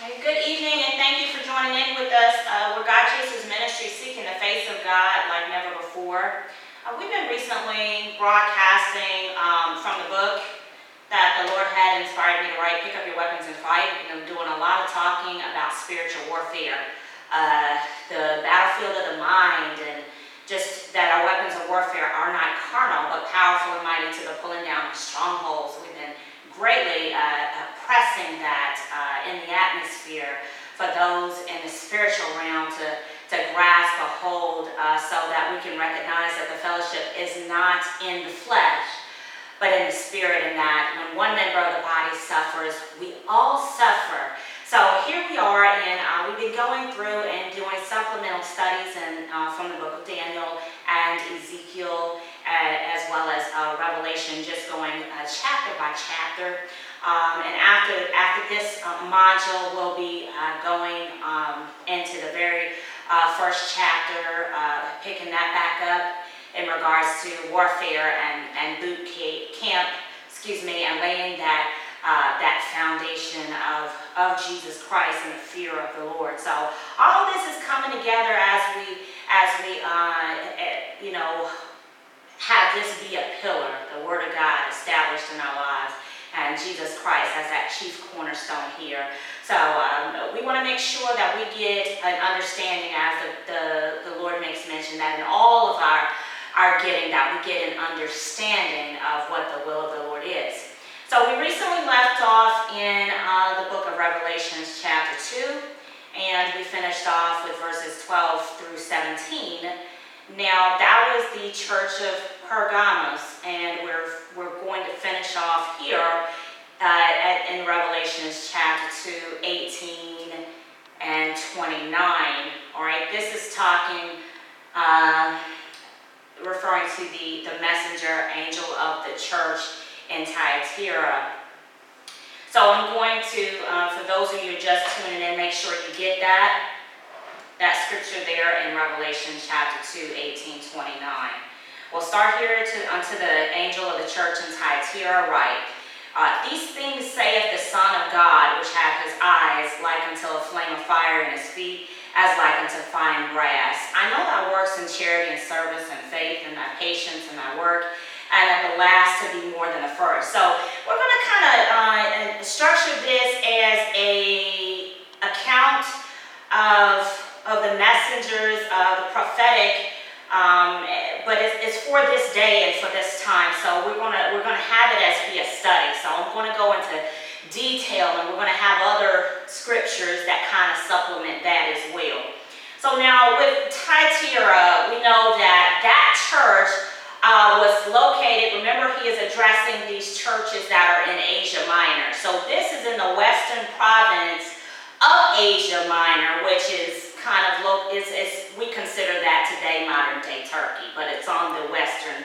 Okay, good evening and thank you for joining in with us. We're God Chasers Ministry, seeking the face of God like never before. We've been recently broadcasting from the book that the Lord had inspired me to write, Pick Up Your Weapons and Fight. I'm doing a lot of talking about spiritual warfare, the battlefield of the mind, and just that our weapons of warfare are not carnal, but powerful and mighty to the pulling down of strongholds. We've been greatly pressing that in the atmosphere for those in the spiritual realm to grasp a hold so that we can recognize that the fellowship is not in the flesh, but in the spirit, and that when one member of the body suffers, we all suffer. So here we are, and we've been going through and doing supplemental studies from the book of Daniel and Ezekiel, as well as Revelation, just going chapter by chapter. And after this module, we'll be going into the very first chapter, picking that back up in regards to warfare and boot camp, and laying that foundation of Jesus Christ and the fear of the Lord. So all of this is coming together as we have this be a pillar, the Word of God established in our lives, and Jesus Christ as that chief cornerstone here. So we want to make sure that we get an understanding, as the Lord makes mention, that in all of our getting, that we get an understanding of what the will of the Lord is. So we recently left off in the book of Revelation, chapter 2, and we finished off with verses 12 through 17. Now, that was the church of Pergamos, and we're going to finish off here in Revelation chapter 2, 18 and 29. All right, this is talking, referring to the messenger angel of the church in Thyatira. So I'm going to, for those of you just tuning in, make sure you get that scripture there in Revelation chapter 2, 18, 29. We'll start here unto the angel of the church in Thyatira, write, these things saith the Son of God, which hath his eyes like unto a flame of fire, and his feet as like unto fine brass. I know thy works in charity and service and faith and thy patience and thy work, and at the last to be more than the first. So we're going to kind of structure this as a account of the messengers, the prophetic, but it's for this day and for this time. So we're gonna have it as be a study. So I'm going to go into detail, and we're going to have other scriptures that kind of supplement that as well. So now with Thyatira, we know that church was located. Remember, he is addressing these churches that are in Asia Minor. So this is in the western province of Asia Minor, which is kind of we consider that today modern day Turkey, but it's on the western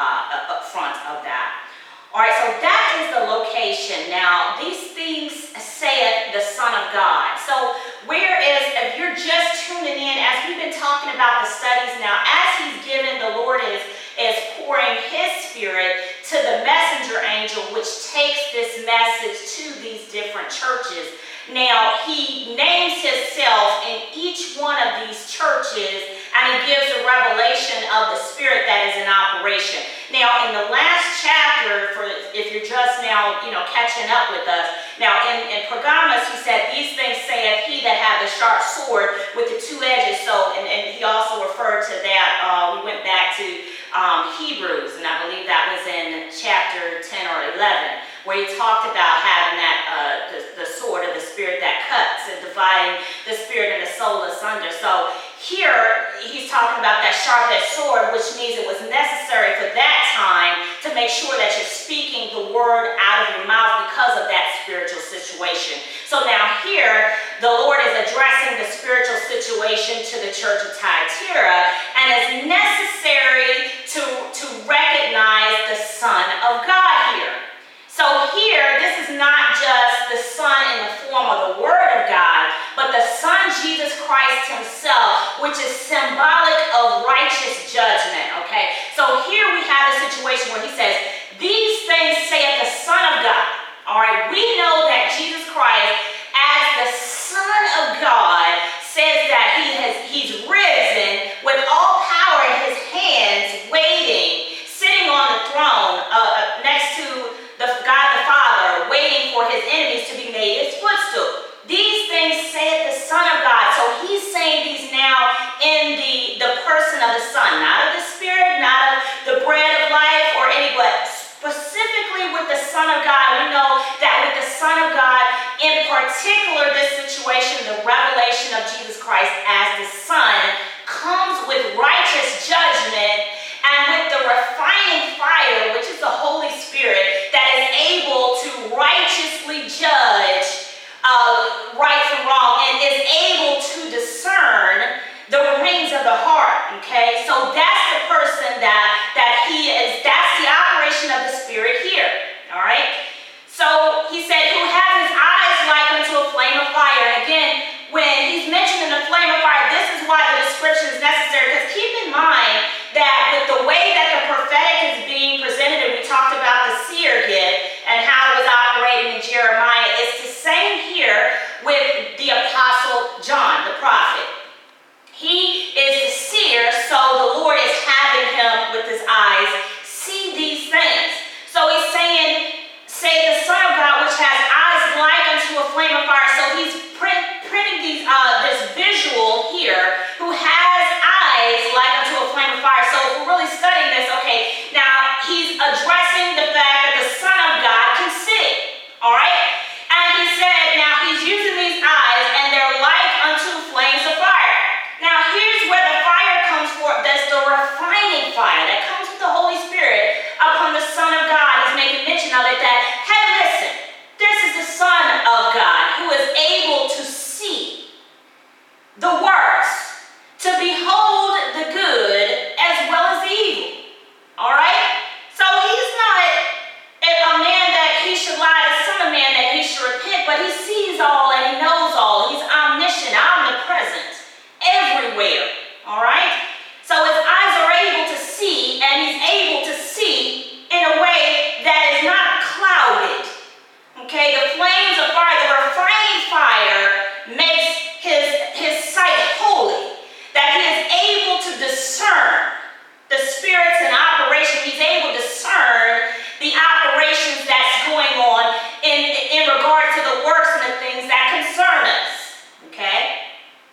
front of that. All right, so that is the location. Now, these things saith the Son of God. So whereas if you're just tuning in, as we've been talking about the studies now, as he's given, the Lord is pouring his spirit to the messenger angel, which takes this message to these different churches. Now, he names himself in each one of these churches, and he gives a revelation of the spirit that is in operation. Now, in the last chapter, if you're just now, catching up with us, now in Pergamos, he said, these things saith he that hath a sharp sword with the two edges. So, and he also referred to that, we went back to Hebrews, and I believe that was in chapter 10 or 11, where he talked about having that the sword of the spirit that cuts and dividing the spirit and the soul asunder. So here he's talking about that sharp-edged sword, which means it was necessary for that time to make sure that you're speaking the word out of your mouth because of that spiritual situation. So now here the Lord is addressing the spiritual situation to the church of Thyatira, and it's necessary to recognize the Son of God here. So here, this is not just the Son in the form of the Word of God, but the Son, Jesus Christ himself, which is symbolic of righteous judgment, okay? So here we have a situation where he says, these things saith the Son of God, all right? We know that Jesus Christ, as the Son Son of God, we know that with the Son of God, in particular this situation, the revelation of Jesus Christ as the Son, comes with righteous judgment and with the refining fire, which is the Holy Spirit, that is able to righteously judge right from wrong and is able to discern the rings of the heart, okay? So that's the person that he is, that's the operation of the Spirit here, all right? So he said, who has his eyes like unto a flame of fire. And again, when he's mentioning the flame of fire, this is why the description is necessary, because keep in mind that with the way that the prophetic is being presented, and we talked about the seer gift and how it was operating in Jeremiah, it's the same here with the Apostle John, the prophet. He is the seer, so the Lord is having him with his eyes see these things. So he's saying, say the Son of God, which has eyes like unto a flame of fire. So he's printing these, this visual here, who has eyes like unto a flame of fire. So if we're really studying this, okay, now he's addressing the fact that the Son of God can see, all right? And he said, now he's using these eyes, and they're like unto flames of fire. Now here's where the fire comes for. That's the refining fire that comes with the Holy Spirit upon the Son of God. He's making mention of it that, hey, listen, this is the Son of God who is able to see the works, to behold the good as well as the evil. All right? So he's not a man that he should lie, the Son of Man that he should repent, but he sees all and he knows all. He's omniscient, omnipresent, everywhere. All right? So his eyes are able to see, and he's able to see in a way that is not clouded. Okay? The flames of fire, the refining fire, makes his sight holy, that he is able to discern the spirits in operation. He's able to discern the operations that's going on in regard to the works and the things that concern us. Okay?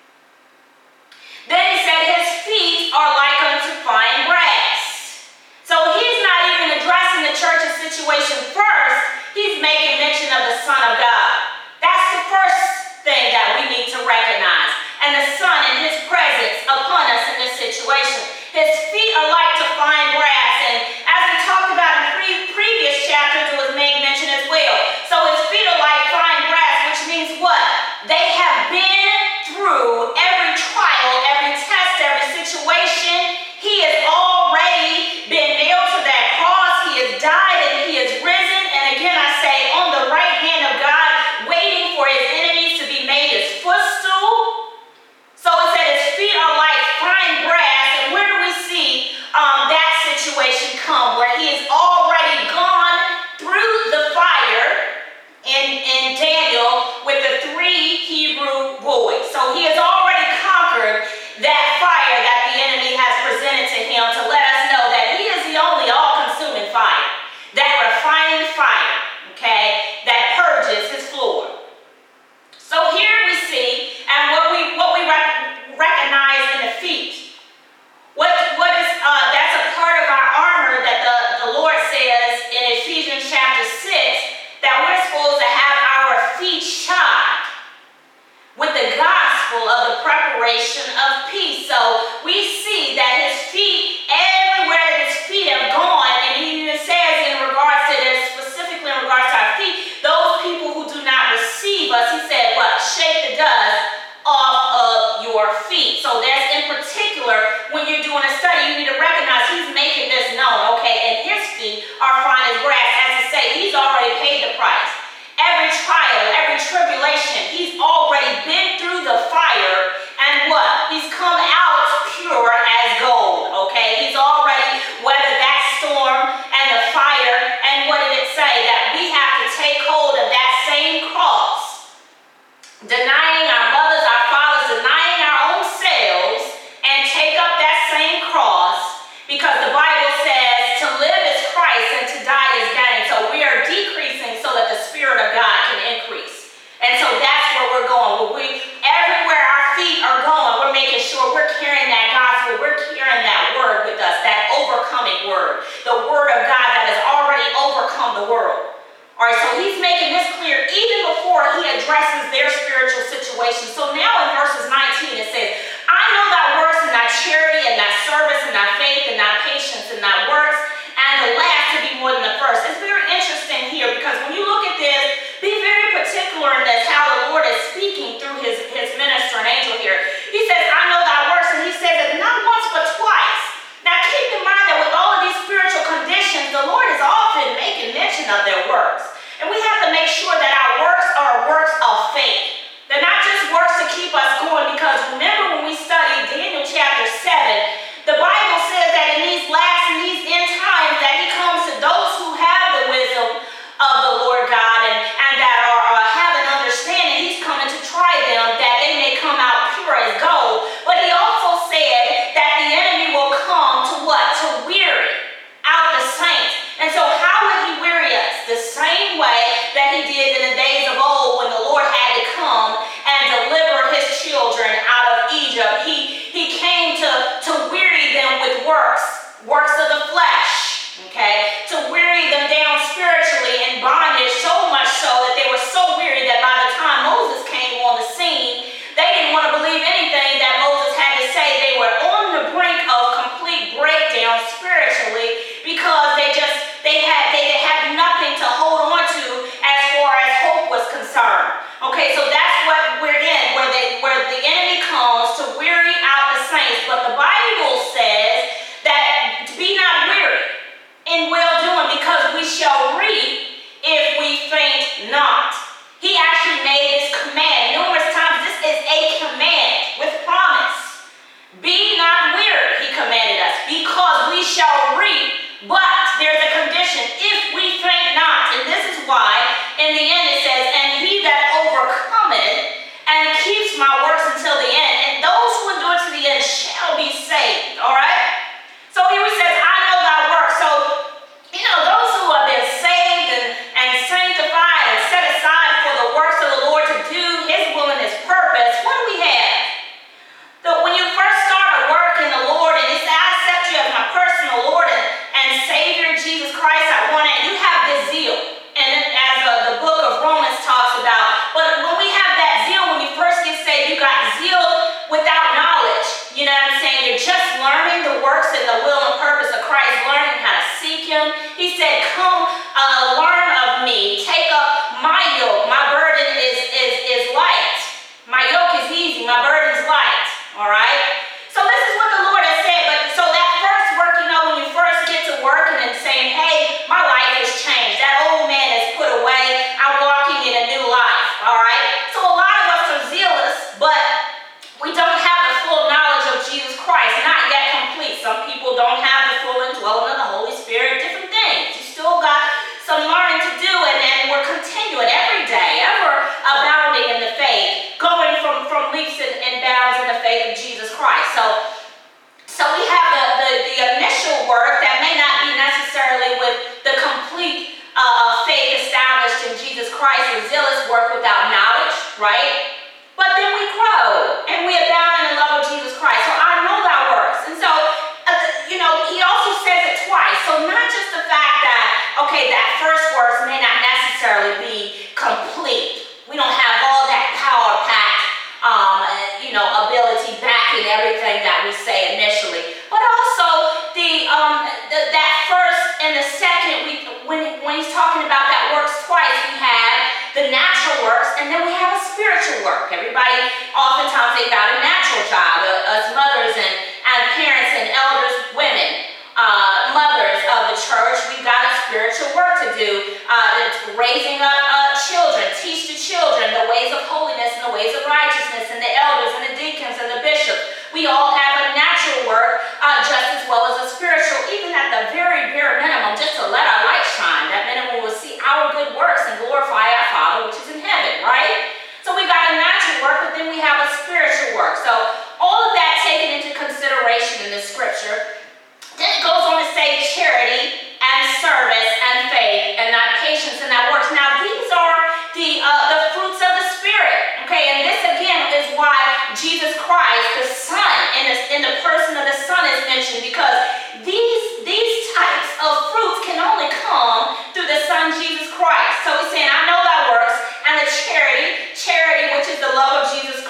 Then he said his feet are like unto fine brass. So he's not even addressing the church's situation first. He's making mention of the Son of God. That's the first thing that we need to recognize. And the Son and his presence upon us in this situation. His feet are like to fine brass. And as we talked about in previous chapters, it was made mention as well. So his feet are like fine brass, which means what? They have been through every trial, every test, every situation. He has already been nailed to that cross. He has died and he has risen. And again, I say, on the right hand of God, waiting for his enemies to be made his footstool. So it said his feet are like fine brass. And where do we see that situation come? Where he has already gone through the fire in Daniel with the 3 Hebrew boys. So he has already conquered that fire that the enemy has presented to him to let us know that he is the only all-consuming fire, that refining fire, okay, that purges his floor. So here we see, and what we recognize in the feet, what is that's a part of our armor that the clear even before he addresses their spiritual situation. So now in verses 19 it says, I know thy works and thy charity and thy service and thy faith and thy patience and thy works, and the last to be more than the first. It's very interesting here because when you look at this, be very particular in this, how the Lord is speaking through his minister and angel here. He says, I know thy works, and he says it not once but twice. Now keep in mind that with all of these spiritual conditions, the Lord is often making mention of their works. And we have to make sure that our works are works of faith. They're not just works to keep us going, because remember when we studied Daniel chapter 7, the Bible says that in these last and these end times that he comes to those who have the wisdom of the Lord God and that are have an understanding. He's coming to try them that they may come out pure as gold. But he also said that the enemy will come to what? To weary out the saints. And so how would he weary us? The same way that he did in the days of old when the Lord had to come and deliver his children out of Egypt. He came to weary them with works of the flesh, okay? To weary them down spiritually in bondage, so much so that they were so weary that by the time Moses came on the scene, they didn't want to believe anything that Moses had to say. They were on the brink of complete breakdown spiritually because they had nothing to hold on to as far as hope was concerned. Okay, so that's what we're in, where the enemy comes to weary out the saints. But the Bible says that to be not weary in well-doing, because we shall reap if we faint not. He actually made this command numerous times. This is a command with promise. Be not weary, he commanded us, because we shall reap, but there's a condition, if we faint not. And this is why, in the end it says, and he that overcometh and keeps my works until the end, and those who endure to the end shall be saved. All right? So here he says, I know thy works. So, those who have been saved and sanctified and set aside for the works of the Lord to do his will and his purpose, what do we have? So when you first start a work in the Lord and you say, I accept you as my personal Lord and Savior, Jesus Christ, I want it, you have this zeal. And as the book of Romans talks about, but when we have that zeal, when you first get saved, you got zeal without knowledge. You know what I'm saying? You're just learning the works and the will and purpose of Christ, learning how to seek him. He said, come learn of me. Take up my yoke. My burden is light. My yoke is easy. My burden is light. All right? So this is what the Lord has said. But so that first work, when you first get to work and then saying, hey, my life has changed. That old man is put away. I'm walking in a new life. All right? So a lot of us are zealous, but we don't have the full knowledge of Jesus Christ, not yet complete. Some people don't have the full indwelling of the Holy Spirit, different things. You still got some learning to do, and we're continuing every day, ever abounding in the faith, going from leaps and bounds in the faith of Jesus Christ. So we have the initial work that may not be necessarily with the complete faith established in Jesus Christ, the zealous work without knowledge, right? But then we grow and we abound in the love of Jesus Christ. So I know thy works. And so, he also says it twice. So not just the fact that, okay, that first works may not necessarily be complete. We don't have all that power-packed, ability backing everything that we say initially. But also that first and the second, when he's talking about that works twice, we have the natural works, and then we have a spiritual work. Everybody, oftentimes they got a natural job. Us mothers and parents and elders, women, mothers of the church, we've got a spiritual work to do. Raising up children, teach the children the ways of holiness and the ways of righteousness, and the elders and the deacons and the bishops. We all have a natural work just as well as a spiritual, even at the very bare minimum, just to let our light shine. That minimum will see our good works and glorify our Father which is in heaven, right? So we got a natural work, but then we have a spiritual work. So all of that taken into consideration in the scripture. Then it goes on to say charity and service and faith and that patience and that works. Now these are the fruits of the Spirit. Okay, and this again is why Jesus Christ, the Son, in the person of the Son is mentioned, because these types of fruits can only come through the Son Jesus Christ. So he's saying, I know thy works,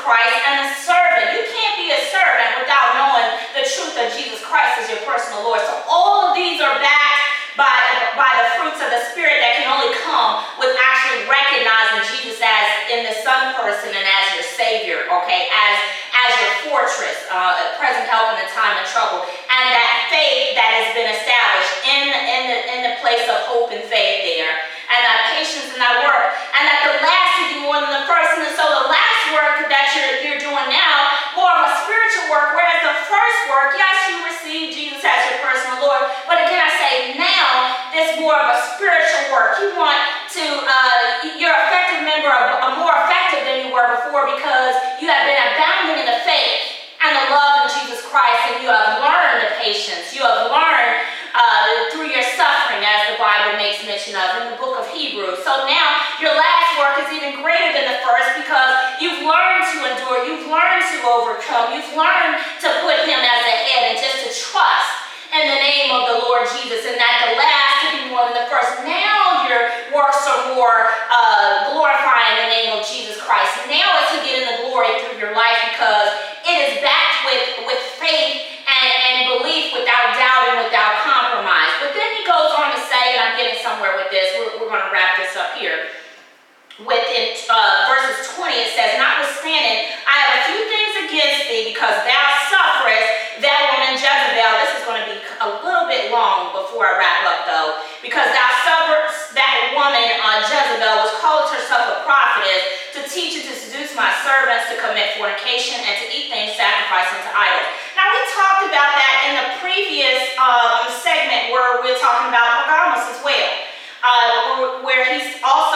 Christ and a servant. You can't be a servant without knowing the truth of Jesus Christ as your personal Lord. So all of these are backed by the fruits of the Spirit that can only come with actually recognizing Jesus as in the Son person and as your Savior, okay, as your fortress, present help in the time of trouble, and that faith that has been established in the place of hope and faith there, and that patience and that work, and that the last will be more than the first. And so the last work that you're doing now, more of a spiritual work, whereas the first work, yes, you receive Jesus as your personal Lord, but again, I say now, it's more of a spiritual work. You want to, you're an effective member, more effective than you were before, because you have been abounding in the faith and the love of Jesus Christ, and you have learned the patience. You have learned through your suffering, as the Bible makes mention of in the book of Hebrews. So now your last work is even greater than the first, because you've learned to endure, you've learned to overcome, you've learned to put him as the head and just to trust in the name of the Lord Jesus, and that the last to be more than the first. Now your works are more glorifying the name of Jesus Christ. Now it's to get in the glory through your life, because it is backed with faith and belief, without doubt and without compromise. But then he goes on to say, and I'm getting somewhere with this, we're going to wrap this up here. Within verses 20, it says, notwithstanding, I have a few things against thee, because thou sufferest that woman Jezebel. This is going to be a little bit long before I wrap up, though. Because thou sufferest that woman Jezebel, which calleth herself a prophetess, to teach and to seduce my servants to commit fornication and to eat things sacrificed unto idols. Now, we talked about that in the previous segment where we're talking about Pergamos as well. Where he's also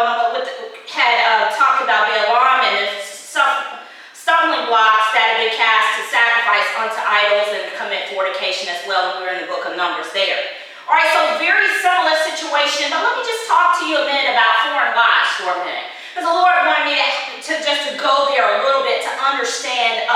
had talked about Balaam and the stumbling blocks that have been cast to sacrifice unto idols and commit fornication as well. And we're in the book of Numbers there. All right, so very similar situation, but let me just talk to you a minute about foreign wives for a minute. Because the Lord wanted me to go there a little bit to understand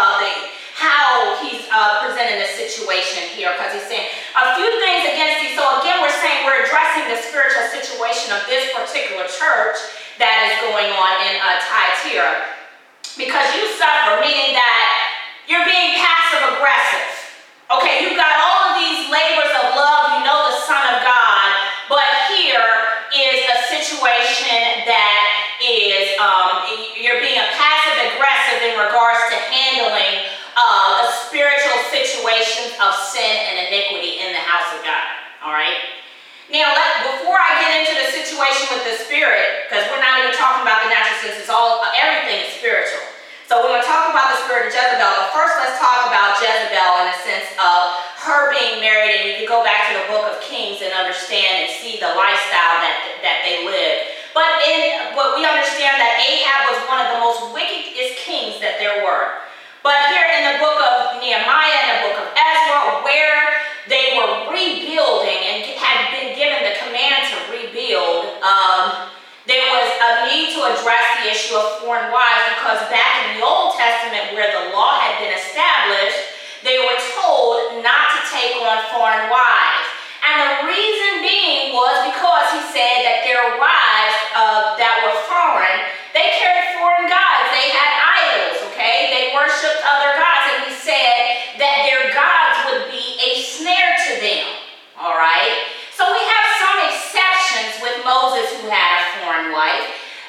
how he's presenting the situation here, because he's saying a few things against you. So again, we're saying we're addressing the spiritual situation of this particular church that is going on in Thyatira, because you suffer, meaning that you're being passive aggressive. Okay, you've got all of these labors of love, you know the Son of God, but here is a situation that is you're being a passive aggressive in regards to handling spiritual situations of sin and iniquity in the house of God. All right. Now, before I get into the situation with the spirit, because we're not even talking about the natural sense, everything is spiritual. So we're going to talk about the spirit of Jezebel, but first let's talk about Jezebel in a sense of her being married, and you can go back to the book of Kings and understand and see the lifestyle that they lived. But we understand that Ahab was one of the most wickedest kings that there were. But here in the book of Nehemiah and the book of Ezra, where they were rebuilding and had been given the command to rebuild, there was a need to address the issue of foreign wives, because back in the Old Testament, where the law had been established, they were told not to take on foreign wives. And the reason being was because he said that their wives that were foreign, they carried foreign gods. They had idols, okay? They worshipped other gods. And he said that their gods would be a snare to them, all right? So we have some exceptions with Moses, who had a foreign wife.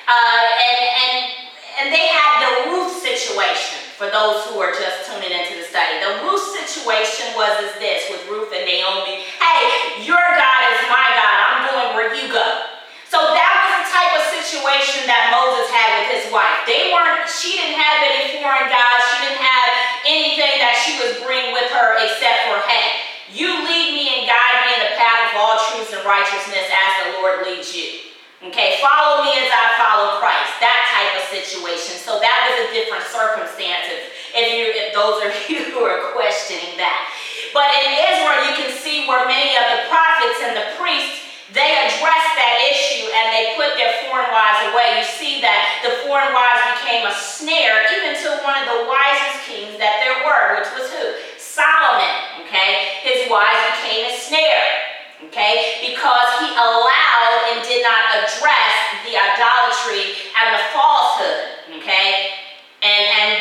And they had the Ruth situation, for those who are just tuning into the study. The Ruth situation was this with Ruth and Naomi. Hey, your God is my God. I'm going where you go. So that was the type of situation that Moses had with his wife. She didn't have any foreign gods. She didn't have anything that she was bringing with her except for, hey, you lead me and guide me in the path of all truth and righteousness as the Lord leads you. Okay, follow me as I follow Christ. That type of situation. So that was a different circumstance if those of you who are questioning that. But in Israel, you can see where many of the prophets and the priests, they addressed that issue and they put their foreign wives away. You see that the foreign wives became a snare even to one of the wisest kings that there were, which was who? Solomon, okay? His wives became a snare. Okay, because he allowed and did not address the idolatry and the falsehood, okay? And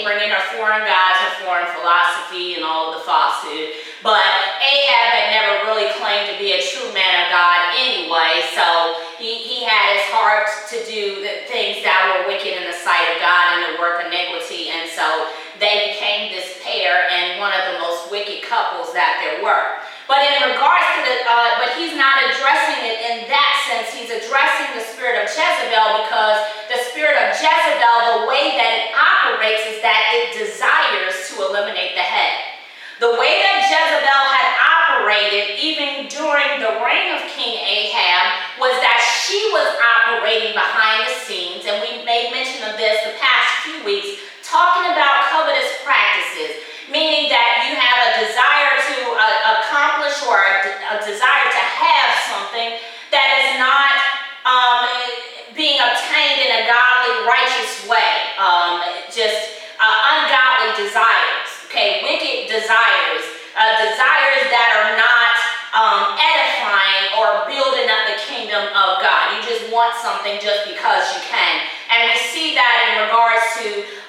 bringing her foreign gods, her foreign philosophy, and all of the falsehood. But Ahab had never really claimed to be a true man of God anyway, so he had his heart to do the things that were wicked in the sight of God and to work iniquity, and so they became this pair and one of the most wicked couples that there were. But in regards to but he's not addressing it in that sense. He's addressing the spirit of Jezebel, because the spirit of Jezebel, the way that it operates is that it desires to eliminate the head. The way that Jezebel had operated even during the reign of King Ahab was that she was operating behind the scenes, and we made mention of this the past few weeks, talking about covetous practices, meaning that you have a desire to accomplish or a desire to have something that is not being obtained in a godly, righteous way, ungodly desires. Okay, wicked desires, desires that are not edifying or building up the kingdom of God. You just want something just because you can. And we see that in regards to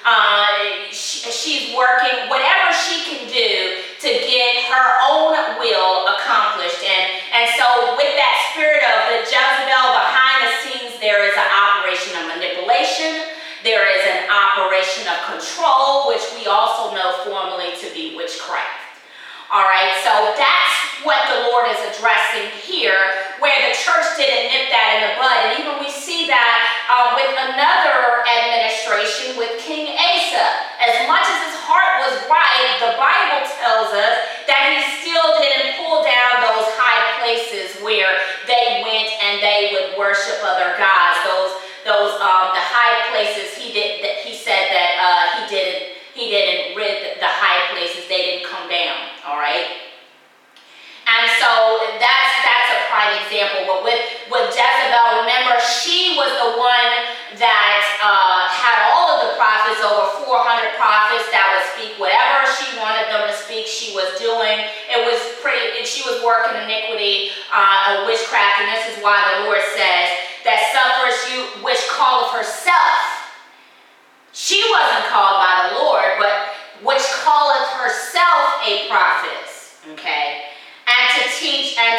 she's working whatever she can do to get her own will accomplished. And so with that spirit of the Jezebel behind the scenes, there is an operation of manipulation. There is an operation of control, which we also know formally to be witchcraft. All right, so that's what the Lord is addressing here, where the church didn't nip that in the bud. And even we see that with another administration with King Asa. As much as his heart was right, the Bible tells us that he still didn't pull down those high places where they went and they would worship other gods. The high places he said that he didn't rid the high places, they didn't come down, all right? And so that's a prime example. But with Jezebel, remember, she was the one that had all of the prophets, over 400 prophets that would speak whatever she wanted them to speak, she was doing. She was working iniquity, witchcraft, and this is why the Lord says that suffers you, which calleth herself. She wasn't called by the Lord, but which calleth herself a prophetess, okay? And to teach and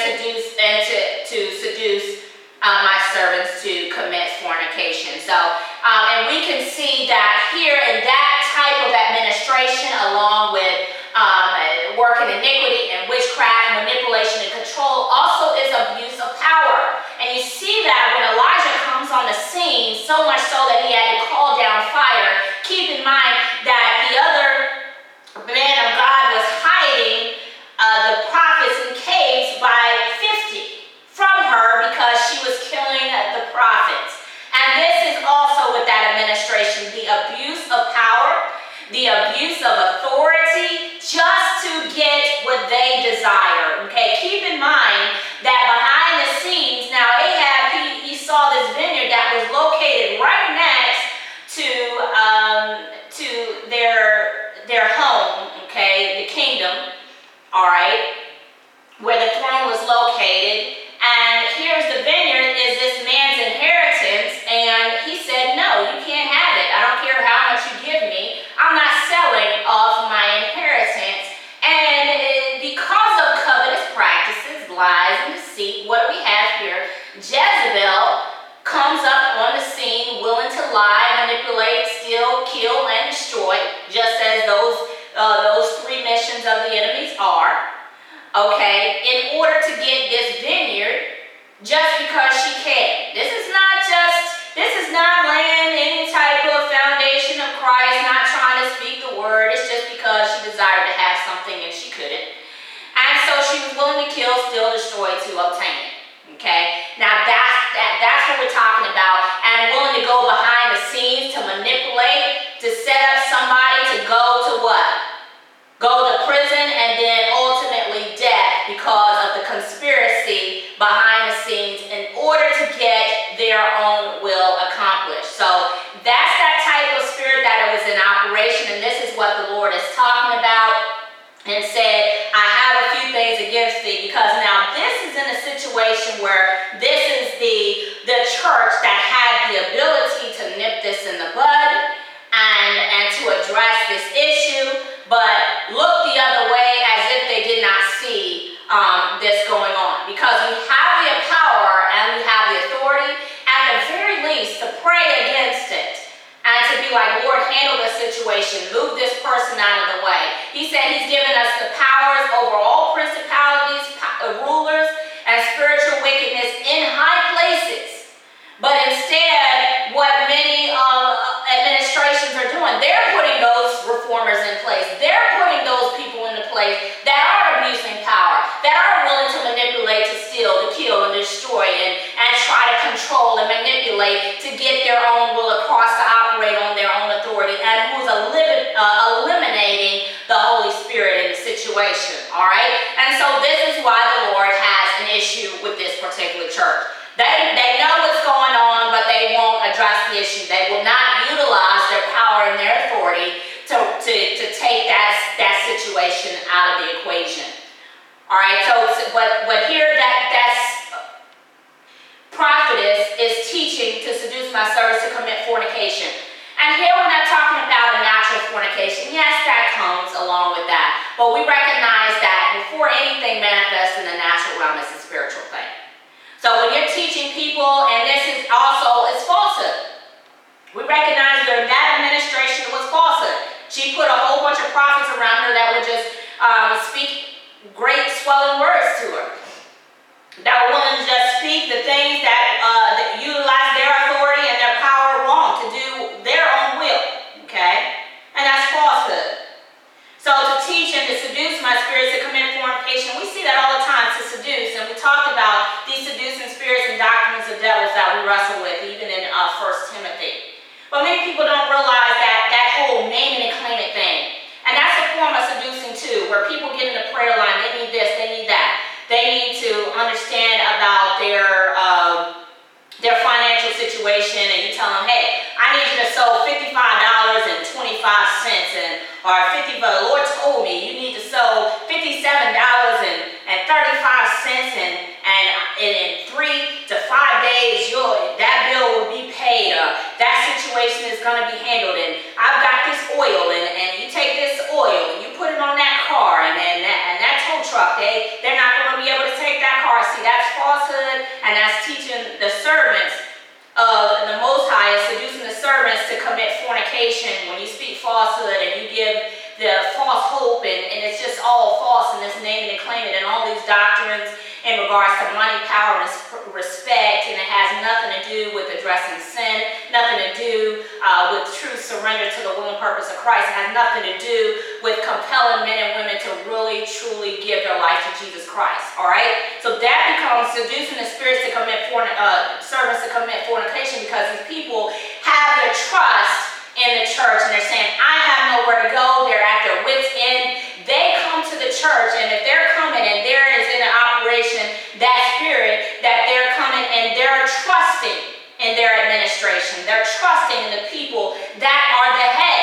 to seduce my servants to commit fornication. So, and we can see that here in that type of administration, along with working iniquity and witchcraft, manipulation and control, also is abuse of power. And you see that when Elijah comes on the scene, so much so that he had to call down fire. Keep in mind that the other man of God was hiding the prophets in caves by 50 from her because she was killing the prophets. And this is also with that administration, the abuse of power, the abuse of authority, just to get what they desire. Okay, keep in mind that behind the scenes, now Ahab, he saw this vineyard that was located right next to their home, okay, the kingdom, all right, where the throne was located. And here's the vineyard, is this man's inheritance, and he said, no, you can't have it. I don't care how much you give me. I'm not selling off my inheritance. And because of covetous practices, lies, and deceit, what do we have here? Jezebel comes up on the scene, willing to lie, manipulate, steal, kill, and destroy, just as those three missions of the enemies are. Okay, in order to get this vineyard, just because she can. This is not laying any type of foundation of Christ, not trying to speak the word. It's just because she desired to have something and she couldn't. And so she was willing to kill, steal, destroy to obtain it. Okay, now that's what we're talking about. And willing to go behind the scenes to manipulate, to set up somebody to go to what? Go to prison and then ultimately death because of the conspiracy behind the scenes in order to get their own will accomplished. So that's that type of spirit that was in operation, and this is what the Lord is talking about, and said, I have a few things against thee, because now this is in a situation where this is the church that had the ability to nip this in the bud and to address this issue, but look the other way as if they did not see this going on. Because we have the power and we have the authority, at the very least, to pray against it. And to be like, Lord, handle the situation. Move this person out of the way. He said he's given us the powers over all principalities, rulers, and spiritual wickedness in high places. But instead, what many administrations are doing, they're putting those reformers in place. They're putting those people into place that are abusing power, that are willing to manipulate, to steal, to kill, and destroy, and try to control and manipulate to get their own will across, to operate on their own authority, and who's eliminating the Holy Spirit in the situation, all right? And so this is why the Lord has an issue with this particular church. They know what's going on, but they won't address the issue. They will not utilize their power and their authority to take that situation out of the equation. All right, but here that's prophetess is teaching to seduce my servants to commit fornication. And here we're not talking about a natural fornication. Yes, that comes along with that. But we recognize that before anything manifests in the natural realm, it's a spiritual thing. So when you're teaching people, and this is also, it's falsehood. We recognize during that administration it was falsehood. She put a whole bunch of prophets around her that would just speak great swelling words to her. That were willing to just speak the things that utilize their authority and their power wrong, to do their own will, okay? And that's falsehood. So to teach and to seduce my spirits to commit fornication, we see that all the time, to seduce. And we talked about these seducing spirits and doctrines of devils that we wrestle with, even in 1 Timothy. But many people don't realize that whole name it and claim it thing. And that's a form of seducing too, where people get in the prayer line, they need this, they need that. They need to understand about their financial situation, and you tell them, hey, I need you to sow $55.25, or the Lord told me you need to sow $57.35, and in 3 to 5 days, that bill will be paid. That situation is going to be handled, and I've got this oil, and you take this oil and you put it on that car, and that tow truck, they're not going to be able to take that car. See, that's falsehood, and that's teaching the servants of the Most High, is seducing the servants to commit fornication. When you speak falsehood and you give the false hope, and it's just all false, and it's name it and claim it, and all these doctrines in regards to money, power, and respect, and it has nothing to do with addressing sin, nothing to do with true surrender to the will and purpose of Christ. It has nothing to do with compelling men and women to really, truly give their life to Jesus Christ, all right? So that becomes seducing the spirits to commit servants to commit fornication, because these people have their trust in the church, and they're saying, I have nowhere to go. They're at their wits' end. They come to the church, and if they're coming and there is in an operation that spirit, that they're coming and they're trusting in their administration, they're trusting in the people that are the head,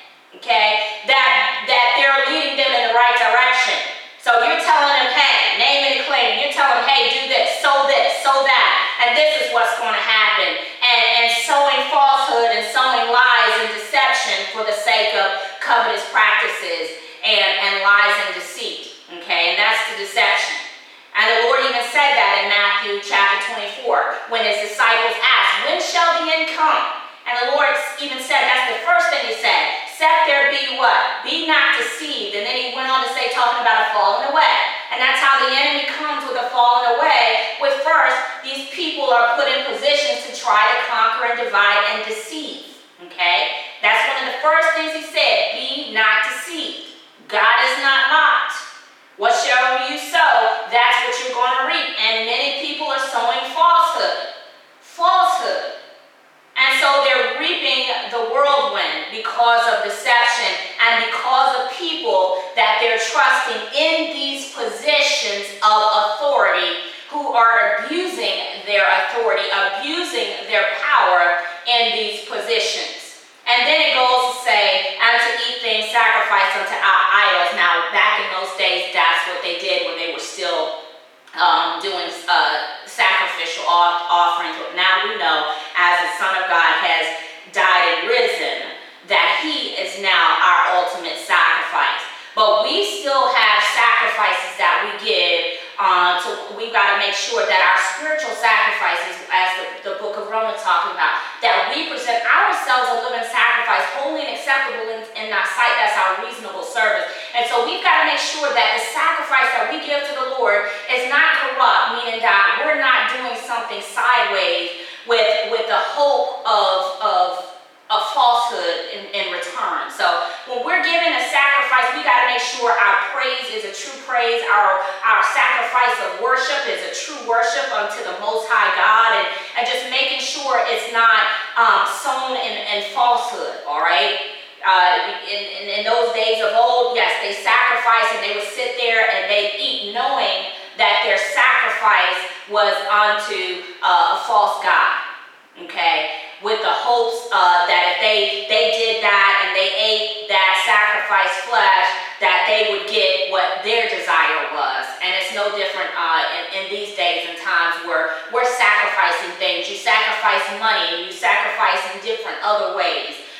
okay, that they're leading them in the right direction. So you're telling them, hey, name and claim. You're telling them, hey, do this, sow that, and this is what's going to happen. And sowing falsehood and sowing lies and deception for the sake of covetous practices and lies and deceit, okay? And that's the deception. And the Lord even said that in Matthew chapter 24, when his disciples asked, when shall the end come? And the Lord even said, that's the first thing he said, except there be what? Be not deceived. And then he went on to say, talking about a falling away. And that's how the enemy comes with a falling away. With first, these people are put in positions to try to conquer and divide and deceive. Okay? That's one of the first things he said, be not deceived. God is not mocked. Whatsoever you sow, that's what you're going to reap. And many people are sowing falsehood. Falsehood. And so they're reaping the whirlwind because of deception and because of people that they're trusting in these positions of authority, who are abusing their authority, abusing their power in these positions. And then it goes to say, and to eat things sacrificed unto idols. Now, back in those days, that's what they did when they were still doing sacrificial offerings. But now we know, as the Son of God has died and risen, that he is now our make sure that our spiritual sacrifices, as the book of Romans talking about, that we present ourselves a living sacrifice, holy and acceptable in our sight. That's our reasonable service. And so we've got to make sure that the sacrifice that we give to the Lord is not corrupt, meaning that we're not doing something sideways with the hope of falsehood in return. So when we're giving a sacrifice, we got to make sure our praise is a true praise. Our sacrifice of worship is a true worship unto the Most High God, and just making sure it's not sown in falsehood. All right. In those days of old, yes, they sacrificed and they would sit there and they'd eat, knowing that their sacrifice was unto a false god. Okay. With the hopes that if they did that and they ate that sacrificed flesh, that they would get what their desire was. And it's no different in these days and times where we're sacrificing things. You sacrifice money, you sacrifice in different other ways.